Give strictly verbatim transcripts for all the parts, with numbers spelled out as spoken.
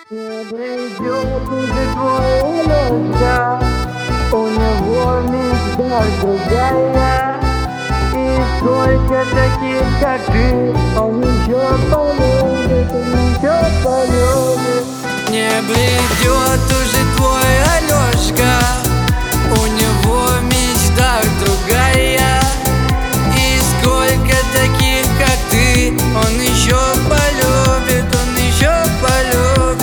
Не придет уже твой Алёшка, у него мечта другая. И сколько таких, как ты, он еще полюбит, он еще полюбит. Не придет уже твой Алёшка, у него мечта другая. И сколько таких, как ты, он еще полюбит, он еще полюбит.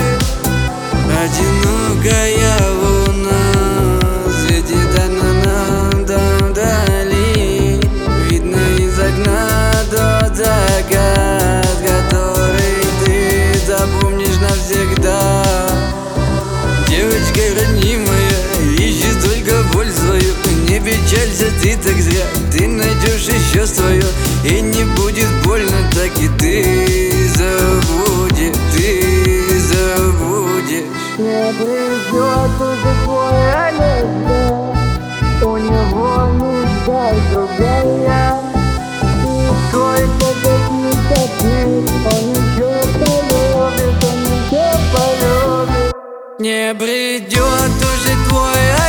Одинокая луна светит она нам там вдали. Видно из окна тот закат, который ты запомнишь навсегда. Девочка роднимая, ищет только боль свою. Не печалься ты так зря, ты найдешь еще свое. И не будет больно, так и ты забудешь, ты забудешь. Не придет уже твой Алёшка, у него мечта другая. И сколько таких, как ты, он еще полюбит, он еще полюбит. Не придет уже твой